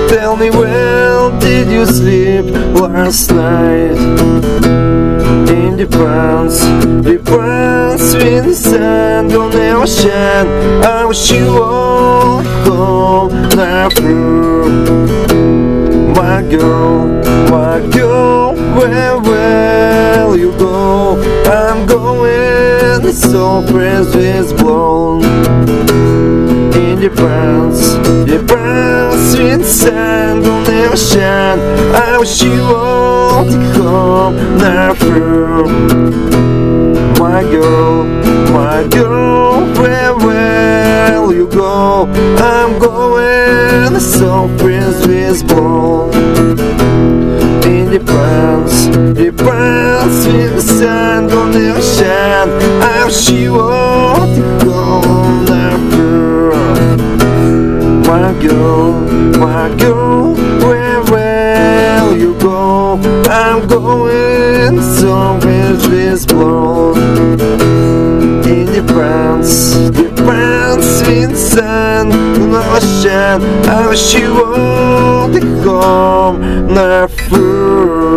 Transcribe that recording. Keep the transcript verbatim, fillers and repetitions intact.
Tell me, where did you sleep last night? In the pants, the pants with the sun will never shine. I wish you all home now through. My girl, my girl, where will you go? I'm going so fresh is blown. In the pants, the pants with the sun will never shine. I wish you all to come now through. My girl, my girl, where will you go? I'm going so fresh is blown. In the pants, the pants with the sun will never shine. I wish you all to come now through. My girl, my girl, where will you go? I'm going somewhere with blown. In the pants, the pants in the sun will not shine. I wish you all to come now through.